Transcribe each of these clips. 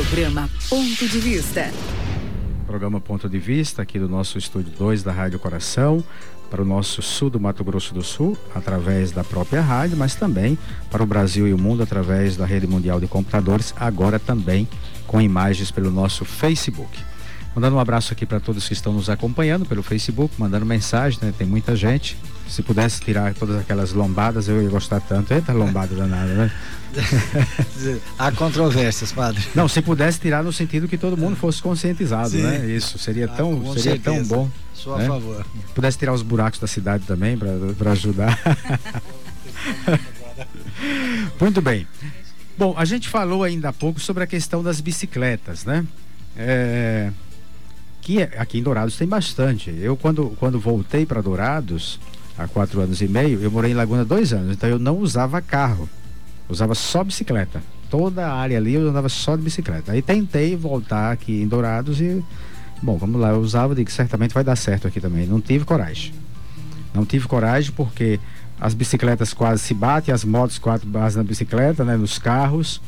Programa Ponto de Vista. Programa Ponto de Vista, aqui do nosso estúdio 2 da Rádio Coração, para o nosso sul do Mato Grosso do Sul, através da própria rádio, mas também para o Brasil e o mundo através da Rede Mundial de Computadores, agora também com imagens pelo nosso Facebook. Mandando um abraço aqui para todos que estão nos acompanhando pelo Facebook, mandando mensagem, né? Tem muita gente. Se pudesse tirar todas aquelas lombadas, eu ia gostar tanto. Eita, lombada danada, né? Há controvérsias, padre. Não, se pudesse tirar no sentido que todo mundo fosse conscientizado, Sim. Né? Isso, seria tão bom. Sou né? a favor. Pudesse tirar os buracos da cidade também para ajudar. Muito bem. Bom, a gente falou ainda há pouco sobre a questão das bicicletas, né? Que aqui em Dourados tem bastante. Eu quando voltei para Dourados há 4 anos e meio, eu morei em Laguna 2 anos, então eu não usava carro, usava só bicicleta. Toda a área ali eu andava só de bicicleta. Aí tentei voltar aqui em Dourados e, bom, vamos lá, eu usava, digo, certamente vai dar certo aqui também. Não tive coragem porque as bicicletas quase se batem, as motos quase batem na bicicleta, né, nos carros.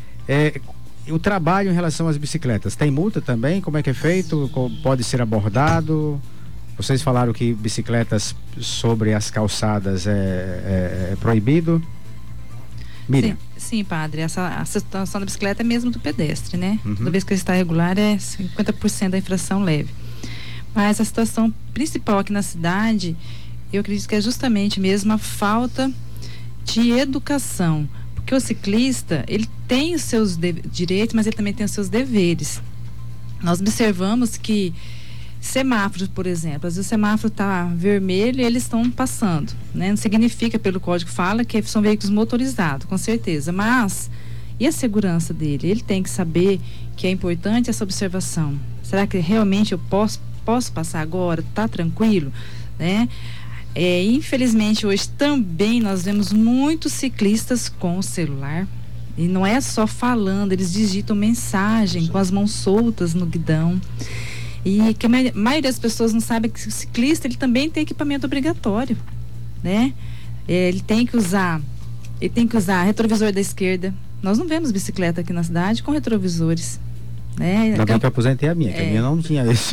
O trabalho em relação às bicicletas, tem multa também? Como é que é feito? Pode ser abordado? Vocês falaram que bicicletas sobre as calçadas é proibido? Miriam. Sim, padre. A situação da bicicleta é mesmo do pedestre, né? Uhum. Toda vez que ele está regular é 50% da infração leve. Mas a situação principal aqui na cidade, eu acredito que é justamente mesmo a falta de educação. Porque o ciclista, ele tem os seus direitos, mas ele também tem os seus deveres. Nós observamos que semáforos, por exemplo, às vezes o semáforo está vermelho e eles estão passando, né? Não significa, pelo código fala, que são veículos motorizados, com certeza, mas e a segurança dele? Ele tem que saber que é importante essa observação. Será que realmente eu posso passar agora? Tá tranquilo, né? Infelizmente hoje também nós vemos muitos ciclistas com o celular, e não é só falando, eles digitam mensagem com as mãos soltas no guidão, e que a maioria das pessoas não sabe que o ciclista ele também tem equipamento obrigatório, né? Ele tem que usar retrovisor da esquerda. Nós não vemos bicicleta aqui na cidade com retrovisores, né? Ainda bem que eu aposentei a minha, que a minha não tinha isso.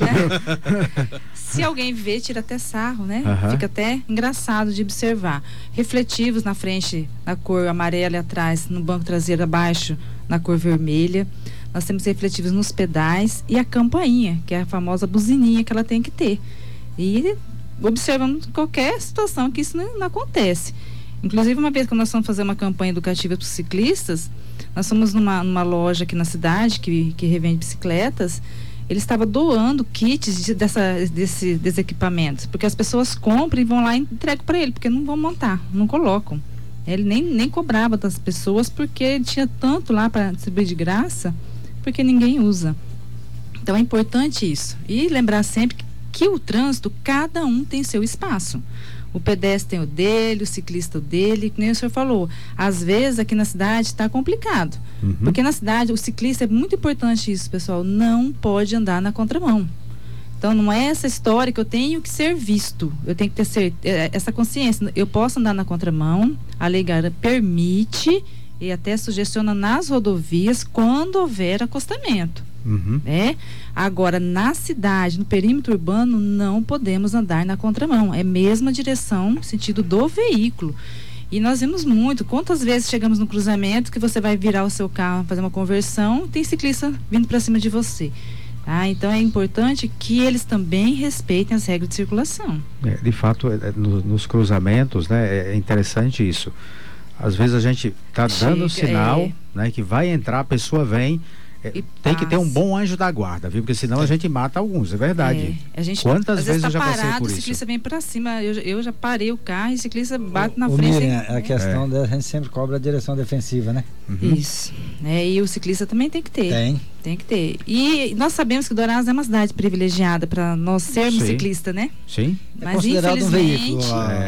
Se alguém vê, tira até sarro, né? Uhum. Fica até engraçado de observar. Refletivos na frente, na cor amarela, e atrás, no banco traseiro abaixo, na cor vermelha. Nós temos refletivos nos pedais e a campainha, que é a famosa buzininha que ela tem que ter. E observamos qualquer situação que isso não acontece. Inclusive, uma vez que nós fomos fazer uma campanha educativa para os ciclistas, nós fomos numa loja aqui na cidade que revende bicicletas. Ele estava doando kits desses equipamentos, porque as pessoas compram e vão lá e entregam para ele, porque não vão montar, não colocam. Ele nem cobrava das pessoas, porque ele tinha tanto lá para distribuir de graça, porque ninguém usa. Então é importante isso. E lembrar sempre que o trânsito, cada um tem seu espaço. O pedestre tem o dele, o ciclista o dele, que nem o senhor falou. Às vezes aqui na cidade está complicado. Uhum. Porque na cidade, o ciclista, é muito importante isso, pessoal, não pode andar na contramão. Então não é essa história que eu tenho que ser visto. Eu tenho que ter essa consciência. Eu posso andar na contramão, a lei permite e até sugestiona nas rodovias quando houver acostamento. Uhum. Né? Agora, na cidade, no perímetro urbano, não podemos andar na contramão. É mesma direção, sentido do veículo. E nós vimos muito. Quantas vezes chegamos no cruzamento que você vai virar o seu carro, fazer uma conversão, tem ciclista vindo para cima de você. Tá? Então é importante que eles também respeitem as regras de circulação. De fato, nos cruzamentos, né, é interessante isso. Às vezes a gente está dando sinal, né, que vai entrar, a pessoa vem. Tem que ter um bom anjo da guarda, viu? Porque senão a gente mata alguns, é verdade. Quantas vezes eu já passei por isso? O ciclista vem pra cima, eu já parei o carro e o ciclista bate na frente. Miriam, a questão da gente sempre cobra a direção defensiva, né? Uhum. Isso. E o ciclista também tem que ter. Tem que ter. E nós sabemos que Dourados é uma cidade privilegiada para nós sermos ciclistas, né? Sim. Mas infelizmente um veículo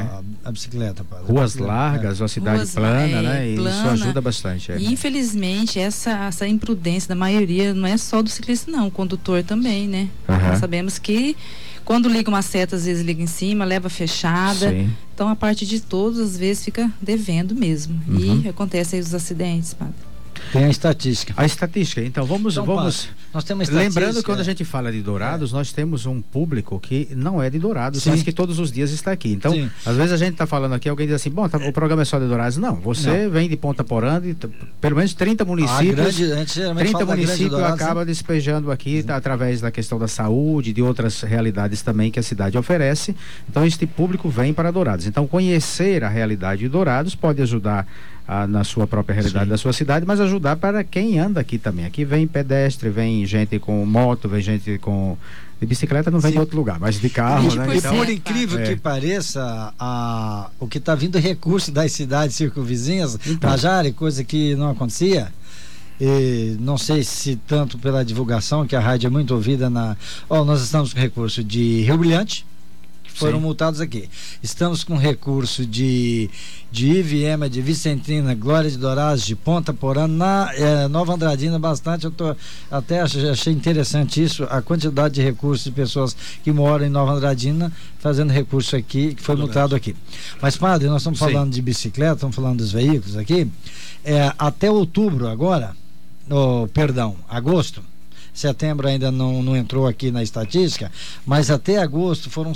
a bicicleta. Ruas largas, uma cidade plana, né? E isso ajuda bastante. E infelizmente essa imprudência da maioria não é só do ciclista, não, o condutor também, né? Nós sabemos que quando liga uma seta, às vezes liga em cima, leva fechada. Sim. Então a parte de todos, às vezes, fica devendo mesmo. E acontece aí os acidentes, padre. Tem a estatística. A estatística, então vamos. Padre, nós temos lembrando que quando a gente fala de Dourados, nós temos um público que não é de Dourados, mas que todos os dias está aqui. Então, às vezes a gente está falando aqui, alguém diz assim, bom, o programa é só de Dourados. Não, você vem de Ponta Porã, pelo menos 30 municípios. 30 municípios acaba despejando aqui através da questão da saúde, de outras realidades também que a cidade oferece. Então, este público vem para Dourados. Então, conhecer a realidade de Dourados pode ajudar na sua própria realidade da sua cidade, mas ajudar para quem anda aqui também. Aqui vem pedestre, vem gente com moto, vem gente com de bicicleta, não vem de outro lugar, mas de carro, né? E por incrível que pareça, o que está vindo recurso das cidades circunvizinhas, Tajara, coisa que não acontecia. E não sei se tanto pela divulgação, que a rádio é muito ouvida nós estamos com recurso de Rio Brilhante, foram multados aqui. Estamos com recurso de Iviema, de Vicentina, Glória de Dourados, de Ponta Porã, Nova Andradina, bastante. Eu até achei interessante isso, a quantidade de recursos de pessoas que moram em Nova Andradina fazendo recurso aqui, que foi multado aqui. Mas, padre, nós estamos falando de bicicleta, estamos falando dos veículos aqui. Até outubro agora, agosto, setembro ainda não entrou aqui na estatística, mas até agosto foram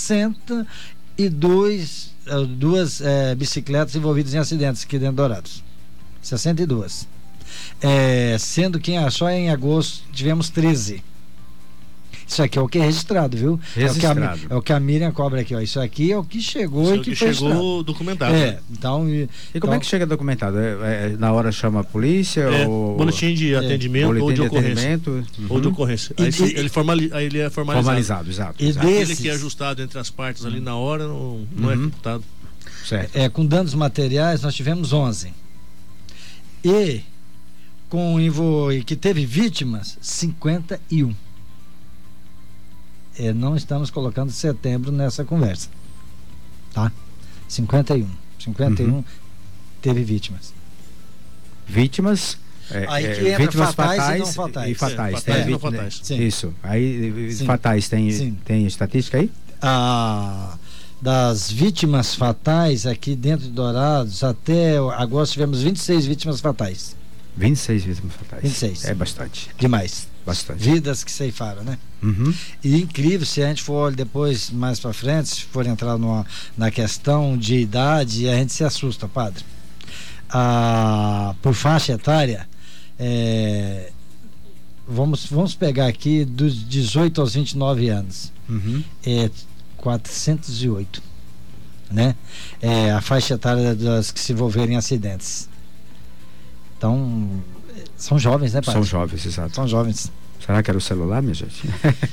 62 bicicletas envolvidas em acidentes aqui dentro de Dourados. 62. Sendo que só em agosto tivemos 13. Isso aqui é o que é registrado, viu? Registrado. É o que a Miriam cobra aqui, ó. Isso aqui é o que chegou e que foi chegou documentado. Então, e como é que chega documentado? Na hora chama a polícia? Ou boletim de atendimento, boletim ou de ocorrência. Ou de ocorrência. Aí ele é formalizado. Exato. E aquele que é ajustado entre as partes ali na hora não é computado. Certo. Com danos materiais nós tivemos 11. E que teve vítimas, 51. Não estamos colocando setembro nessa conversa, tá? 51 teve vítimas. Vítimas vítimas fatais e não fatais. E fatais. Fatais e não fatais. Isso. Aí fatais tem estatística aí? Das vítimas fatais aqui dentro de Dourados, até agosto tivemos 26 vítimas fatais. 26 vítimas fatais. 26. É bastante. Demais. Bastante. Vidas que ceifaram, né? E incrível, se a gente for depois, mais pra frente, se for entrar na questão de idade, a gente se assusta, padre. Por faixa etária, vamos pegar aqui dos 18 aos 29 anos. 408, né? A faixa etária das que se envolveram em acidentes. Então, são jovens, né, padre? São jovens, exato. São jovens. Será que era o celular, minha gente?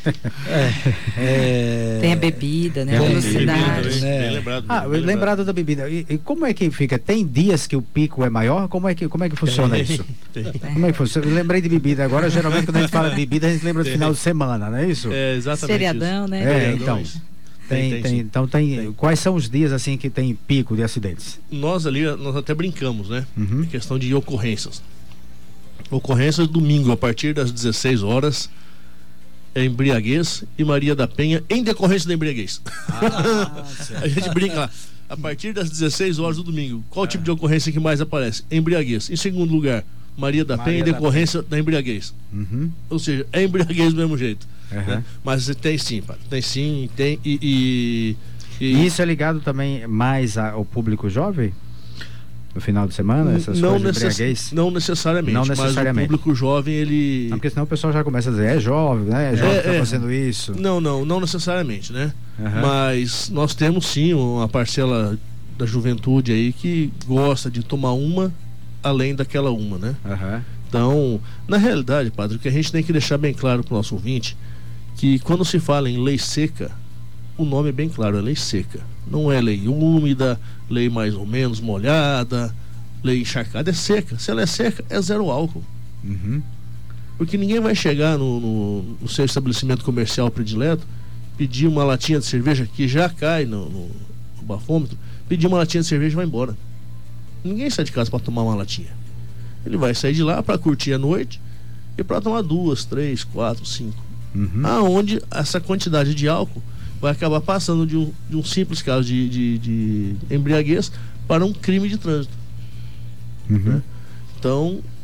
Tem a bebida, né? A velocidade. Bem lembrado da bebida. E como é que fica? Tem dias que o pico é maior? Como é que funciona isso? Como é que funciona? Eu lembrei de bebida agora. Geralmente, quando a gente fala de bebida, a gente lembra do final de semana, não é isso? Exatamente. Feriadão, isso. né? Então. Tem. Quais são os dias assim que tem pico de acidentes? Nós até brincamos, né? Questão de ocorrências. Ocorrências domingo a partir das 16 horas é embriaguez e Maria da Penha em decorrência da embriaguez. A gente brinca lá. A partir das 16 horas do domingo, qual tipo de ocorrência que mais aparece? Embriaguez. Em segundo lugar, Maria da Penha em decorrência da embriaguez. Ou seja, é embriaguez do mesmo jeito. Né? Mas tem sim, Padre. Tem sim, tem. E isso é ligado também mais ao público jovem? No final de semana, essas coisas de embriaguez? Não necessariamente. Mas o público jovem, ele... Não, porque senão o pessoal já começa a dizer, é jovem, né? É jovem que tá fazendo isso. Não necessariamente, né? Mas nós temos sim uma parcela da juventude aí que gosta de tomar uma além daquela uma, né? Então, na realidade, padre, o que a gente tem que deixar bem claro para o nosso ouvinte, que quando se fala em lei seca, o nome é bem claro, é lei seca. Não é lei úmida, lei mais ou menos molhada, lei encharcada, é seca. Se ela é seca, é zero álcool. Porque ninguém vai chegar no seu estabelecimento comercial predileto, pedir uma latinha de cerveja que já cai no bafômetro, pedir uma latinha de cerveja e vai embora. Ninguém sai de casa para tomar uma latinha. Ele vai sair de lá para curtir a noite e para tomar 2, 3, 4, 5. Aonde essa quantidade de álcool vai acabar passando de um simples caso de embriaguez para um crime de trânsito. Né? Então,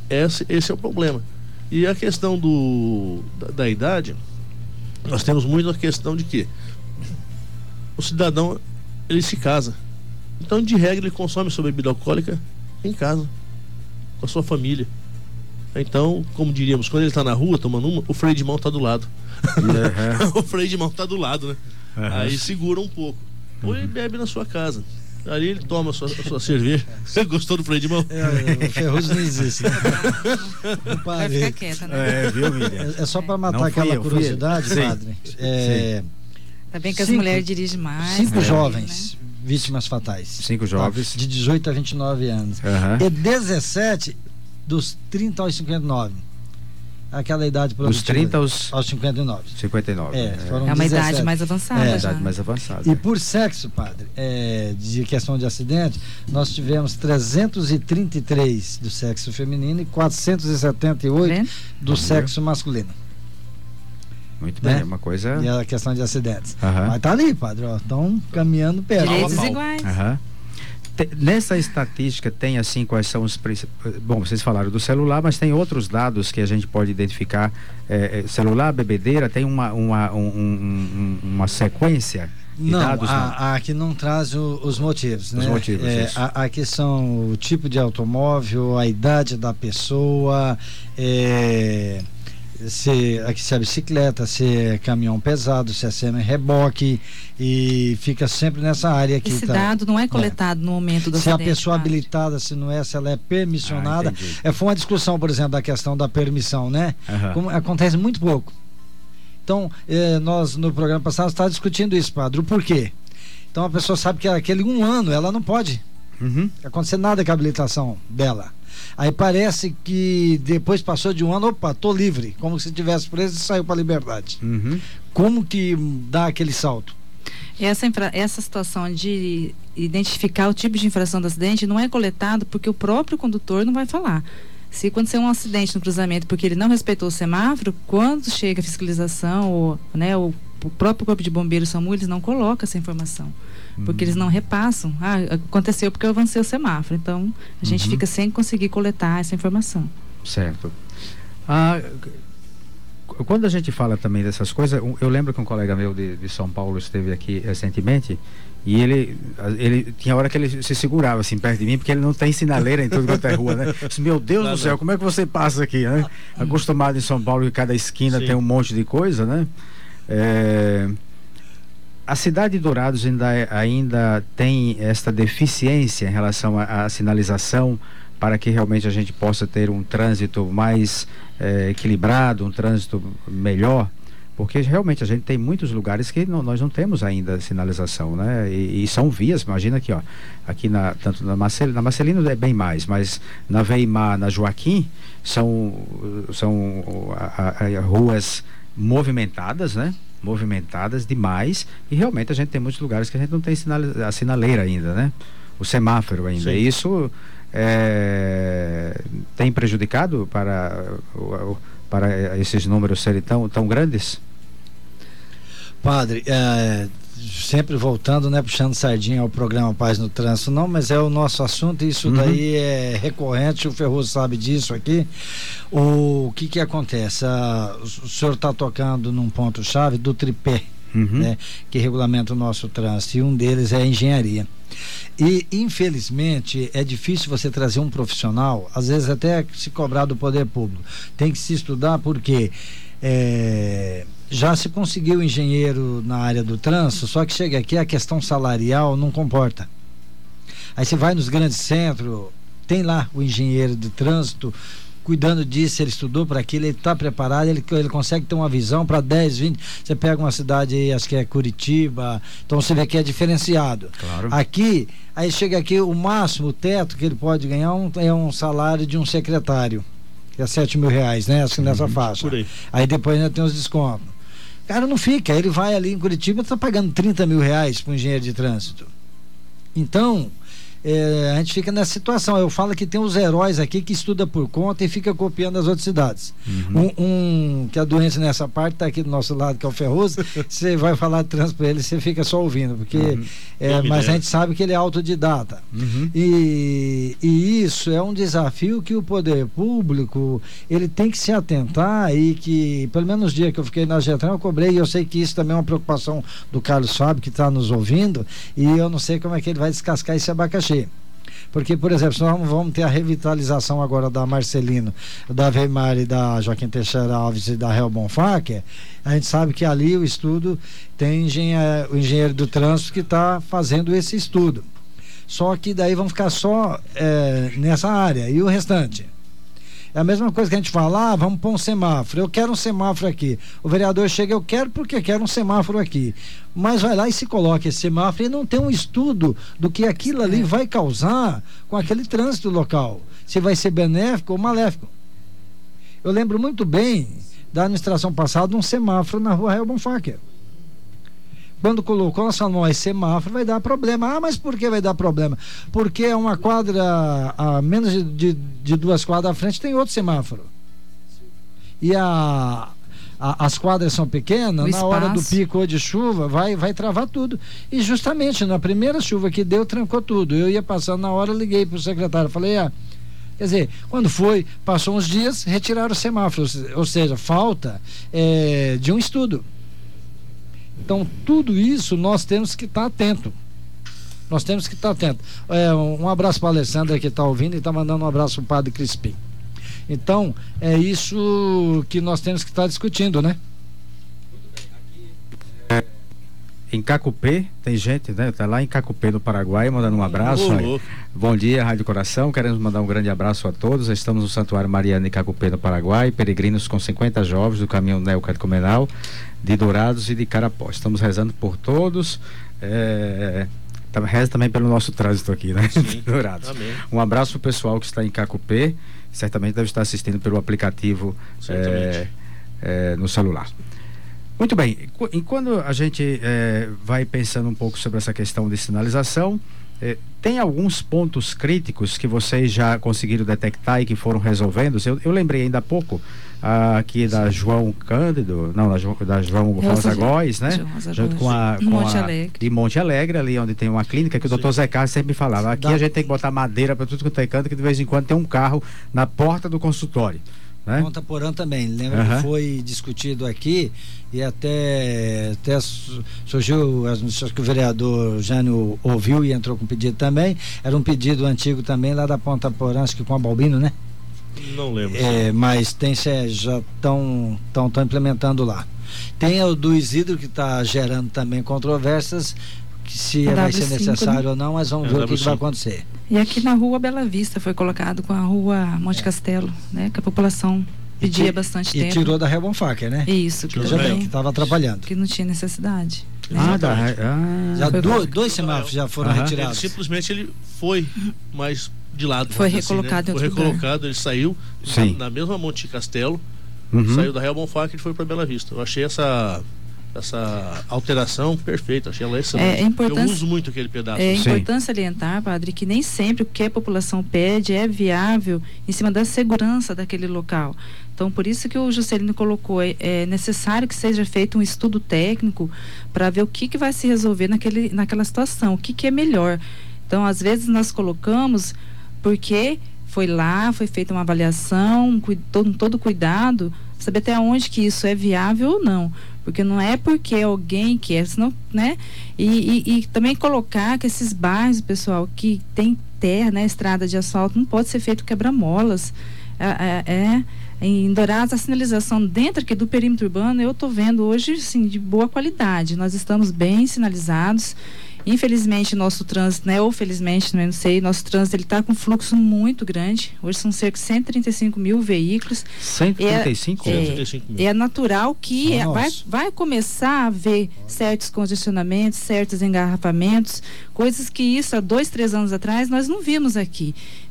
Esse é o problema. E a questão da idade, nós temos muito a questão de que o cidadão, ele se casa. Então, de regra, ele consome sua bebida alcoólica em casa, com a sua família. Então, como diríamos, quando ele está na rua tomando uma, o freio de mão está do lado. O freio de mão está do lado, né? Aí segura um pouco. Ou ele bebe na sua casa. Ali ele toma a sua cerveja. Você gostou do freio de mão? O Ferrugem não existe, né? Vai ficar quieta, né? Viu, Miriam? É só para matar aquela curiosidade, padre. Tá bem que as mulheres dirigem mais. 5 jovens, né? Vítimas fatais. 5 jovens. De 18 a 29 anos. E 17 dos 30 aos 59. Aquela idade produtiva. Dos 30 aos 59. 59. Foram uma 17. idade mais avançada. Idade mais avançada. E por sexo, padre, de questão de acidente, nós tivemos 333 do sexo feminino e 478 do sexo masculino. Muito bem, é uma coisa. E a questão de acidentes. Mas tá ali, padre, estão caminhando perto. Direitos iguais. Nessa estatística tem assim quais são os principais. Bom, vocês falaram do celular, mas tem outros dados que a gente pode identificar. Celular, bebedeira, tem uma sequência de dados? Aqui não traz os motivos, né? Os motivos, aqui são o tipo de automóvel, a idade da pessoa, se é bicicleta, se é caminhão pesado, se é semi-reboque, e fica sempre nessa área aqui. Esse dado não é coletado no momento do acidente. Se a pessoa habilitada, se não é, se ela é permissionada. Foi uma discussão, por exemplo, da questão da permissão, né? Como acontece muito pouco. Então, nós no programa passado estávamos discutindo isso, padre, o porquê. Então a pessoa sabe que aquele 1 ano ela não pode acontecer nada com a habilitação dela. Aí parece que depois passou de 1 ano, opa, tô livre, como se tivesse preso e saiu para a liberdade. Como que dá aquele salto? Essa situação de identificar o tipo de infração do acidente não é coletado porque o próprio condutor não vai falar. Se acontecer um acidente no cruzamento porque ele não respeitou o semáforo, quando chega a fiscalização ou, né, o próprio Corpo de Bombeiros SAMU, eles não colocam essa informação. Porque eles não repassam. Aconteceu porque eu avancei o semáforo. Então, a gente fica sem conseguir coletar essa informação. Certo. Quando a gente fala também dessas coisas, eu lembro que um colega meu de São Paulo esteve aqui recentemente e ele tinha hora que ele se segurava assim perto de mim, porque ele não tem sinaleira em tudo quanto é rua, né? Meu Deus do céu, como é que você passa aqui, né? Acostumado em São Paulo que cada esquina tem um monte de coisa, né? A cidade de Dourados ainda tem esta deficiência em relação à sinalização para que realmente a gente possa ter um trânsito mais equilibrado, um trânsito melhor, porque realmente a gente tem muitos lugares que nós não temos ainda sinalização, né? E são vias, imagina aqui, aqui tanto na Marcelino é bem mais, mas na Weimar, na Joaquim, são ruas movimentadas, né? Movimentadas demais, e realmente a gente tem muitos lugares que a gente não tem a sinaleira ainda, né? O semáforo ainda. Sim. Isso tem prejudicado para esses números serem tão grandes? Padre, sempre voltando, né, puxando sardinha ao programa Paz no Trânsito, não, mas é o nosso assunto e isso daí é recorrente, o Ferroso sabe disso aqui. O que acontece? O senhor está tocando num ponto-chave do tripé, né, que regulamenta o nosso trânsito, e um deles é a engenharia. E infelizmente é difícil você trazer um profissional, às vezes até se cobrar do poder público. Tem que se estudar porque já se conseguiu engenheiro na área do trânsito, só que chega aqui a questão salarial não comporta. Aí você vai nos grandes centros, tem lá o engenheiro de trânsito cuidando disso, ele estudou para aquilo, ele está preparado, ele consegue ter uma visão para 10, 20. Você pega uma cidade aí, acho que é Curitiba, então você vê que é diferenciado. Claro. Aqui, aí chega aqui, o máximo, o teto que ele pode ganhar é um salário de um secretário, que é R$7.000, né? Assim, nessa faixa. Por aí depois ainda tem os descontos. O cara não fica, ele vai ali em Curitiba, está pagando R$30.000 para um engenheiro de trânsito. Então, a gente fica nessa situação. Eu falo que tem os heróis aqui que estuda por conta e fica copiando as outras cidades. Que a doença nessa parte está aqui do nosso lado, que é o Ferroso. Você vai falar de trânsito para ele, você fica só ouvindo, porque mas a gente sabe que ele é autodidata. E isso é um desafio que o poder público ele tem que se atentar, e que pelo menos nos dias que eu fiquei na Getran eu cobrei, e eu sei que isso também é uma preocupação do Carlos Fábio, que está nos ouvindo, e eu não sei como é que ele vai descascar esse abacaxi. Porque, por exemplo, se nós vamos ter a revitalização agora da Marcelino, da Weimar, da Joaquim Teixeira Alves e da Hel Bonfacker, a gente sabe que ali o estudo tem o engenheiro do trânsito que está fazendo esse estudo. Só que daí vamos ficar só nessa área, e o restante? É a mesma coisa que a gente fala, vamos pôr um semáforo, eu quero um semáforo aqui. O vereador chega, eu quero porque quero um semáforo aqui. Mas vai lá e se coloca esse semáforo e não tem um estudo do que aquilo ali vai causar com aquele trânsito local. Se vai ser benéfico ou maléfico. Eu lembro muito bem da administração passada um semáforo na rua Hel Bonfacker. Quando colocou, nós falamos, esse semáforo vai dar problema. Ah, mas por que vai dar problema? Porque é uma quadra, a menos de 2 quadras à frente tem outro semáforo. E as quadras são pequenas, na hora do pico ou de chuva, vai travar tudo. E justamente na primeira chuva que deu, trancou tudo. Eu ia passando na hora, liguei para o secretário, falei, quer dizer, quando passou uns dias, retiraram o semáforo, ou seja, falta de um estudo. Então, tudo isso nós temos que estar atento. Um abraço para a Alessandra que está ouvindo, e está mandando um abraço para o Padre Crispim. Então, é isso que nós temos que estar discutindo, né? Em Cacupé, tem gente, né? Tá lá em Cacupé, no Paraguai, mandando um abraço. Bom dia, Rádio Coração. Queremos mandar um grande abraço a todos. Estamos no Santuário Mariana em Cacupé, no Paraguai. Peregrinos com 50 jovens do caminho neocatecumenal de Dourados e de Carapó. Estamos rezando por todos. Reza também pelo nosso trânsito aqui, né? Sim. Dourados. Amém. Um abraço pro pessoal que está em Cacupé. Certamente deve estar assistindo pelo aplicativo no celular. Muito bem, e quando a gente vai pensando um pouco sobre essa questão de sinalização, tem alguns pontos críticos que vocês já conseguiram detectar e que foram resolvendo? Eu lembrei ainda há pouco aqui da João Cândido, não, da João Rosa Góes, né? Junto com de Monte Alegre, ali onde tem uma clínica que o doutor Zé Carlos sempre falava, aqui a gente tem que botar madeira para tudo quanto é canto, que de vez em quando tem um carro na porta do consultório. Né? Ponta Porã também, lembra que foi discutido aqui e até surgiu as notícias que o vereador Jânio ouviu e entrou com pedido também. Era um pedido antigo também lá da Ponta Porã, acho que com a Balbino, né? Não lembro. Mas já estão implementando lá. Tem o do Isidro que está gerando também controvérsias, que se vai ser necessário ou não, mas vamos ver o que vai acontecer. E aqui na rua Bela Vista foi colocado com a rua Monte Castelo, né? Que a população pedia bastante tempo. E tirou da Hel Bonfacker, né? Isso, que estava atrapalhando. Que não tinha necessidade. Né? Já dois semáforos já foram retirados. Simplesmente ele foi mais de lado. Foi recolocado em outro lugar. Foi recolocado, ele saiu na mesma Monte Castelo, saiu da Hel Bonfacker e foi para Bela Vista. Eu achei essa alteração perfeita, achei ela excelente. Eu uso muito aquele pedaço. É importante salientar, padre, que nem sempre o que a população pede é viável em cima da segurança daquele local. Então, por isso que o Juscelino colocou, é necessário que seja feito um estudo técnico para ver o que vai se resolver naquela situação, o que é melhor. Então, às vezes nós colocamos porque foi feita uma avaliação, todo cuidado, saber até onde que isso é viável ou não. Porque não é porque alguém quer, senão, né? E também colocar que esses bairros, pessoal, que tem terra, né? Estrada de asfalto, não pode ser feito quebra-molas. Em Dourados, a sinalização dentro aqui do perímetro urbano, eu estou vendo hoje, sim, de boa qualidade. Nós estamos bem sinalizados. Infelizmente, nosso trânsito, né, ou felizmente, não sei, nosso trânsito ele está com fluxo muito grande. Hoje são cerca de 135 mil veículos. 135? 135 mil. É natural que vai começar a haver certos congestionamentos, certos engarrafamentos, coisas que isso há 2, 3 anos atrás nós não vimos aqui.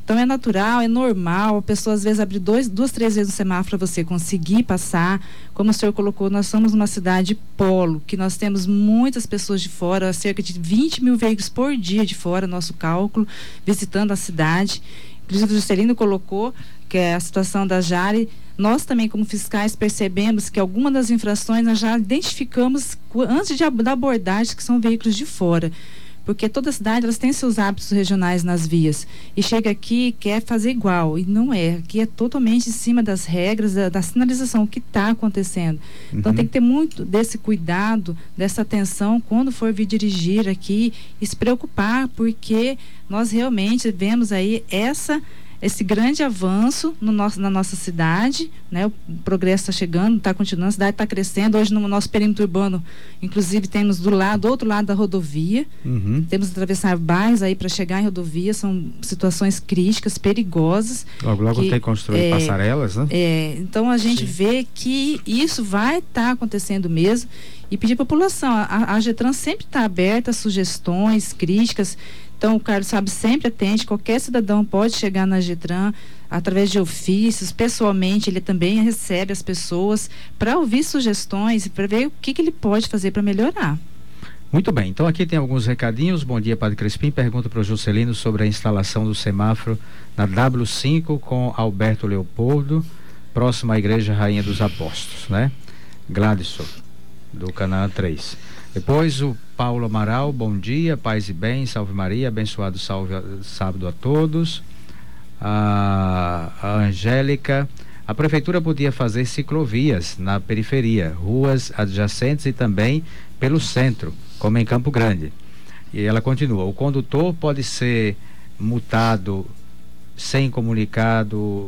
Então é natural, é normal, a pessoa às vezes abre duas, três vezes o semáforo para você conseguir passar. Como o senhor colocou, nós somos uma cidade polo, que nós temos muitas pessoas de fora, cerca de 20 mil veículos por dia de fora, nosso cálculo, visitando a cidade. Inclusive o Juscelino colocou que é a situação da Jari. Nós também, como fiscais, percebemos que algumas das infrações nós já identificamos antes da abordagem, que são veículos de fora. Porque toda cidade elas têm seus hábitos regionais nas vias e chega aqui e quer fazer igual, e não é, aqui é totalmente em cima das regras da sinalização, o que está acontecendo. Então tem que ter muito desse cuidado, dessa atenção quando for vir dirigir aqui e se preocupar, porque nós realmente vemos aí esse grande avanço na nossa cidade, né? O progresso está chegando, está continuando, a cidade está crescendo. Hoje no nosso perímetro urbano, inclusive temos do outro lado da rodovia, temos que atravessar bairros aí para chegar em rodovia, são situações críticas, perigosas. Logo tem que construir passarelas, né? Então a gente vê que isso vai estar acontecendo mesmo, e pedir à população, a Getran sempre está aberta a sugestões, críticas. Então, o Carlos Fábio sempre atende, qualquer cidadão pode chegar na Getran através de ofícios, pessoalmente, ele também recebe as pessoas para ouvir sugestões e para ver o que ele pode fazer para melhorar. Muito bem, então aqui tem alguns recadinhos. Bom dia, Padre Crispim. Pergunta para o Juscelino sobre a instalação do semáforo na W5 com Alberto Leopoldo, próximo à Igreja Rainha dos Apóstolos, né? Gladson, do Canaã 3. Depois o Paulo Amaral, bom dia, paz e bem, salve Maria, abençoado sábado a todos. A Angélica, a prefeitura podia fazer ciclovias na periferia, ruas adjacentes e também pelo centro, como em Campo Grande. E ela continua, o condutor pode ser multado sem comunicado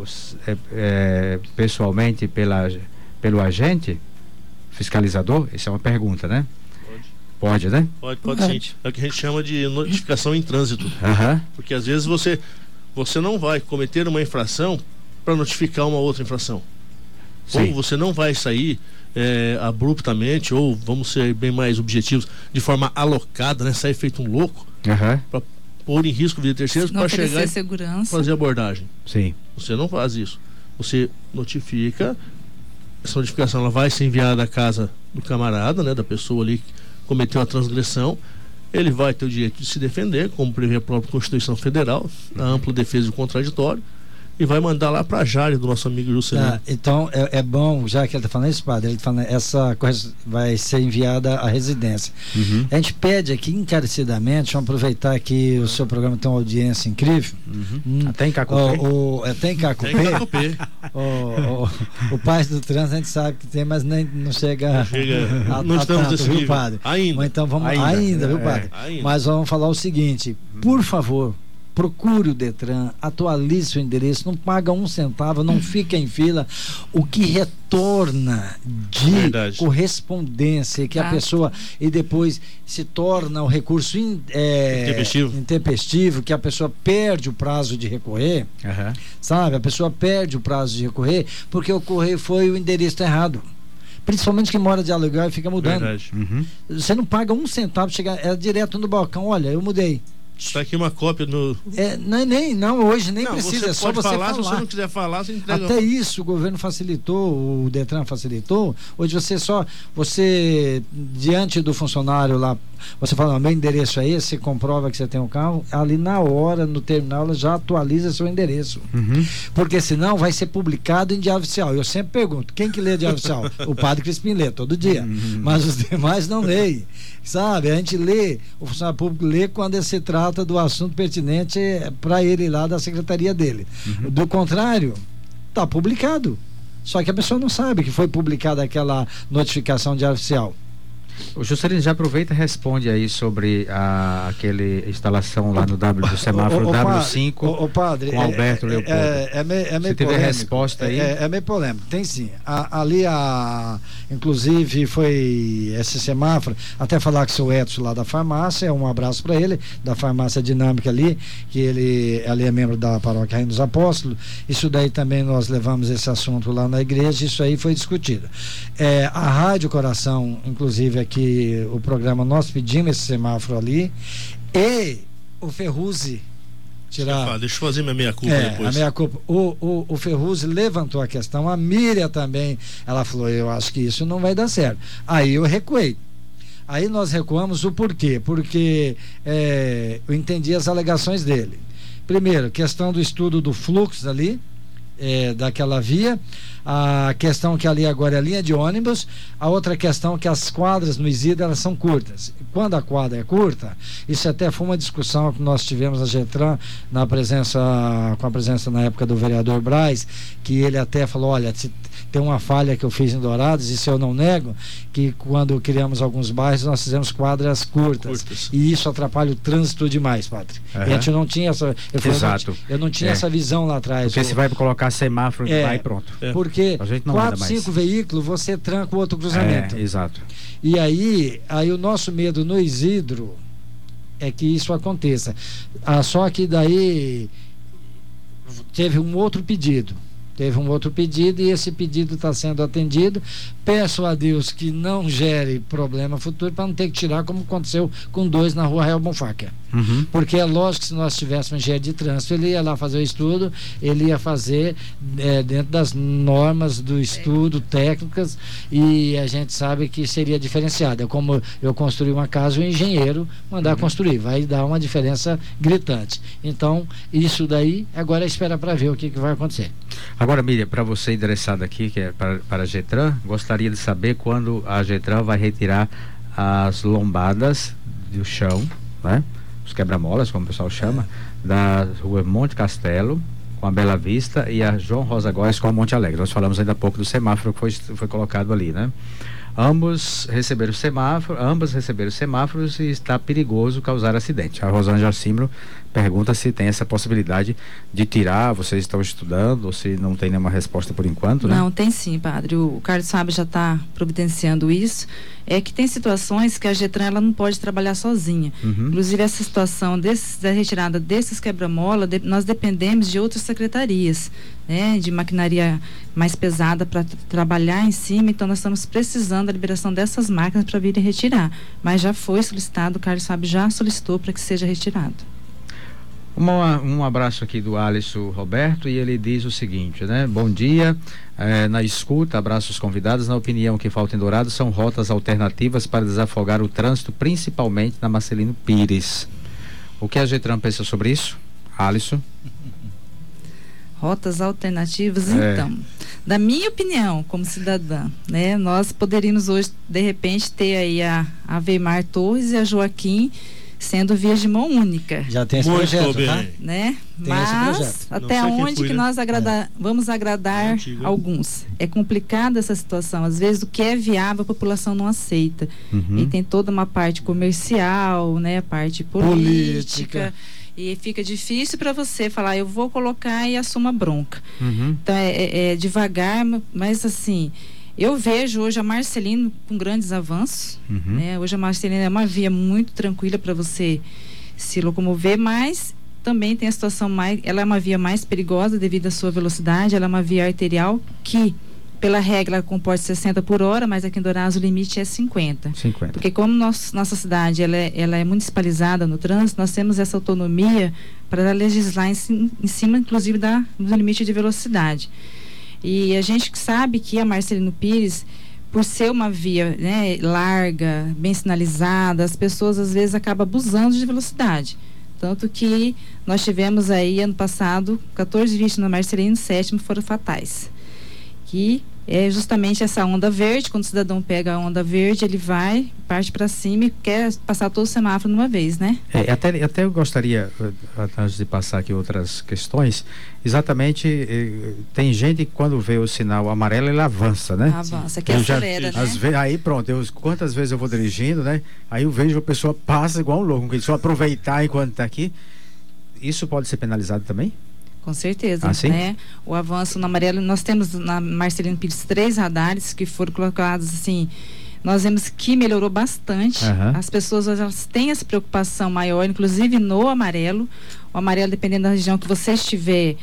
pessoalmente pelo agente fiscalizador? Essa é uma pergunta, né? Pode, né? Pode sim. É o que a gente chama de notificação em trânsito. Porque às vezes você não vai cometer uma infração para notificar uma outra infração. Sim. Ou você não vai sair abruptamente, ou vamos ser bem mais objetivos, de forma alocada, né? Sair feito um louco para pôr em risco a vida de terceiros para chegar e segurança. Fazer abordagem. Sim. Você não faz isso. Você notifica, essa notificação ela vai ser enviada à casa do camarada, né? Da pessoa ali que cometeu a transgressão. Ele vai ter o direito de se defender, como prevê a própria Constituição Federal, a ampla defesa do contraditório, e vai mandar lá para a Jari do nosso amigo Juscelino. Então é bom, já que ele está falando isso, padre, ele tá falando, essa coisa vai ser enviada à residência. A gente pede aqui encarecidamente, vamos aproveitar que o seu programa tem uma audiência incrível. Até em Cacupé. Até em Cacupé. O Paz do Trânsito a gente sabe que tem, mas não chega não estamos tanto, viu, padre? Ainda. Então vamos ainda, viu, padre? Mas vamos falar o seguinte, por favor, procure o Detran, atualize seu endereço, não paga um centavo, não fica em fila. O que retorna de correspondência que a pessoa, e depois se torna o recurso intempestivo, que a pessoa perde o prazo de recorrer, sabe? A pessoa perde o prazo de recorrer porque o correio foi o endereço errado. Principalmente quem mora de aluguel e fica mudando. Você não paga um centavo, chega direto no balcão, olha, eu mudei. Está aqui uma cópia no. Hoje nem precisa, é só você falar. Se você não quiser falar, você entrega. Até isso o governo facilitou, o Detran facilitou. Hoje você diante do funcionário lá, você fala, meu endereço é esse, você comprova que você tem um carro, ali na hora, no terminal, ela já atualiza seu endereço. Porque senão vai ser publicado em diário oficial. Eu sempre pergunto, quem que lê diário oficial? O padre Crispim lê todo dia, mas os demais não leem. Sabe, a gente lê, o funcionário público lê quando se trata do assunto pertinente para ele lá da secretaria dele. Do contrário, está publicado. Só que a pessoa não sabe que foi publicada aquela notificação de oficial. O Juscelino já aproveita e responde aí sobre aquele instalação lá no do semáforo W5 padre, com Alberto Leopoldo. É meio Se tiver polêmico. Resposta aí. É meio polêmico, tem sim. Inclusive foi esse semáforo, até falar com o seu Edson lá da farmácia, um abraço para ele, da farmácia dinâmica ali, que ele ali é membro da paróquia Rainha dos Apóstolos. Isso daí também nós levamos esse assunto lá na igreja, isso aí foi discutido. A Rádio Coração, inclusive aqui o programa, nós pedimos esse semáforo ali, e o Ferruzzi tirar. Deixa eu fazer minha meia-culpa depois. A meia-culpa. O Ferruzzi levantou a questão, a Miriam também, ela falou, eu acho que isso não vai dar certo. Aí eu recuei. Aí nós recuamos o porquê? Porque eu entendi as alegações dele. Primeiro, questão do estudo do fluxo ali, daquela via, a questão que ali agora é a linha de ônibus, a outra questão que as quadras no Isidro elas são curtas. Quando a quadra é curta, isso até foi uma discussão que nós tivemos na Getran, com a presença na época do vereador Braz, que ele até falou, olha, tem uma falha que eu fiz em Dourados, isso eu não nego, que quando criamos alguns bairros nós fizemos quadras curtas. E isso atrapalha o trânsito demais, padre. E a gente não tinha essa... Eu não tinha essa visão lá atrás. Porque você vai colocar semáforo lá e pronto. Porque 4, 5 veículos você tranca o outro cruzamento. Exato. E aí o nosso medo no Isidro é que isso aconteça. Só que daí teve um outro pedido e esse pedido está sendo atendido. Peço a Deus que não gere problema futuro para não ter que tirar como aconteceu com 2 na rua Real Bonfácia. Porque é lógico que se nós tivéssemos engenheiro de trânsito, ele ia lá fazer o estudo, ele ia fazer dentro das normas do estudo, técnicas, e a gente sabe que seria diferenciado. É como eu construir uma casa e o engenheiro mandar construir, vai dar uma diferença gritante. Então, isso daí, agora é esperar para ver o que vai acontecer. Agora, Miriam, para você interessado aqui, que é para a Getran, gostaria de saber quando a Getran vai retirar as lombadas do chão, né? Os quebra-molas, como o pessoal chama, da rua Monte Castelo, com a Bela Vista, e a João Rosa Góes com a Monte Alegre. Nós falamos ainda há pouco do semáforo que foi colocado ali, né? Ambos receberam semáforos e está perigoso causar acidente. A Rosângela Simbro pergunta se tem essa possibilidade de tirar, vocês estão estudando, ou se não tem nenhuma resposta por enquanto, né? Não, tem sim, padre. O Carlos Fábio já está providenciando isso. É que tem situações que a Getran ela não pode trabalhar sozinha. Inclusive, essa situação da retirada desses quebra-mola, nós dependemos de outras secretarias, né? De maquinaria mais pesada para trabalhar em cima, então nós estamos precisando da liberação dessas máquinas para virem retirar. Mas já foi solicitado, o Carlos Fábio já solicitou para que seja retirado. Um abraço aqui do Alisson Roberto, e ele diz o seguinte, né? Bom dia, na escuta, abraço aos convidados. Na opinião que falta em Dourados são rotas alternativas para desafogar o trânsito, principalmente na Marcelino Pires. O que a Getran pensa sobre isso, Alisson? Rotas alternativas, então, da minha opinião como cidadã, né? Nós poderíamos hoje, de repente, ter aí a Weimar Torres e a Joaquim sendo vias de mão única. Já tem esse projeto, tá? Né? Tem Mas até onde que nós vamos agradar alguns? É complicada essa situação. Às vezes o que é viável a população não aceita. E tem toda uma parte comercial, né? A parte política. E fica difícil para você falar, eu vou colocar e assumo a bronca. Então é devagar, mas assim, eu vejo hoje a Marcelino com grandes avanços, né? Hoje a Marcelino é uma via muito tranquila para você se locomover, mas também tem a situação ela é uma via mais perigosa devido à sua velocidade. Ela é uma via arterial que, pela regra, ela comporta 60 por hora, mas aqui em Dourados o limite é 50. Porque como nossa cidade ela é municipalizada no trânsito, nós temos essa autonomia para legislar em cima, inclusive, do limite de velocidade. E a gente sabe que a Marcelino Pires, por ser uma via, né, larga, bem sinalizada, as pessoas às vezes acabam abusando de velocidade. Tanto que nós tivemos aí, ano passado, 14 vítimas na Marcelino, 7 foram fatais. Que é justamente essa onda verde. Quando o cidadão pega a onda verde, ele parte para cima e quer passar todo o semáforo de uma vez, né? Até eu gostaria, antes de passar aqui outras questões, exatamente, tem gente que quando vê o sinal amarelo, ele avança, né? Avança, que acelera, né? Aí pronto, quantas vezes eu vou dirigindo, né? Aí eu vejo a pessoa passa igual um louco, que só aproveitar enquanto está aqui. Isso pode ser penalizado também? Com certeza, né? O avanço no amarelo, nós temos na Marcelino Pires 3 radares que foram colocados assim, nós vemos que melhorou bastante. As pessoas hoje elas têm essa preocupação maior, inclusive no amarelo. O amarelo, dependendo da região que você estiver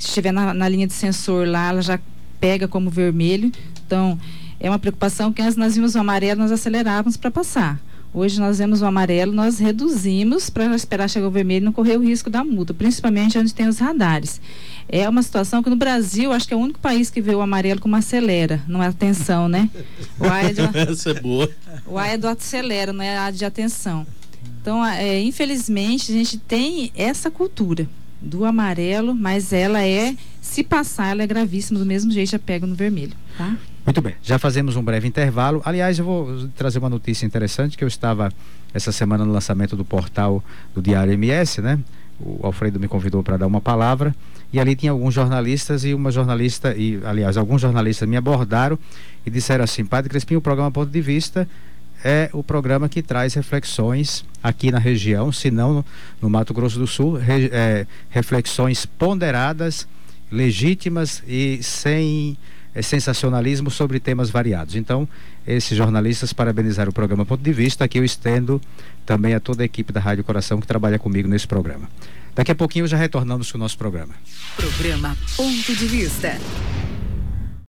na linha de sensor lá, ela já pega como vermelho. Então, é uma preocupação que antes nós vimos o amarelo, nós acelerávamos para passar. Hoje nós vemos o amarelo, nós reduzimos para esperar chegar o vermelho e não correr o risco da multa, principalmente onde tem os radares. É uma situação que no Brasil, acho que é o único país que vê o amarelo como acelera, não é atenção, né? O A é Essa é boa. O A é do acelera, não é A de atenção. Então, infelizmente, a gente tem essa cultura do amarelo, mas ela se passar, ela é gravíssima, do mesmo jeito já pega no vermelho, tá? Muito bem, já fazemos um breve intervalo. Aliás, eu vou trazer uma notícia interessante, que eu estava essa semana no lançamento do portal do Diário MS, né? O Alfredo me convidou para dar uma palavra e ali tinha alguns jornalistas alguns jornalistas me abordaram e disseram assim: Padre Crespim, o programa Ponto de Vista é o programa que traz reflexões aqui na região, se não no Mato Grosso do Sul, reflexões ponderadas, legítimas e sem sensacionalismo sobre temas variados. Então, esses jornalistas parabenizaram o programa Ponto de Vista, que eu estendo também a toda a equipe da Rádio Coração que trabalha comigo nesse programa. Daqui a pouquinho já retornamos com o nosso programa. Programa Ponto de Vista.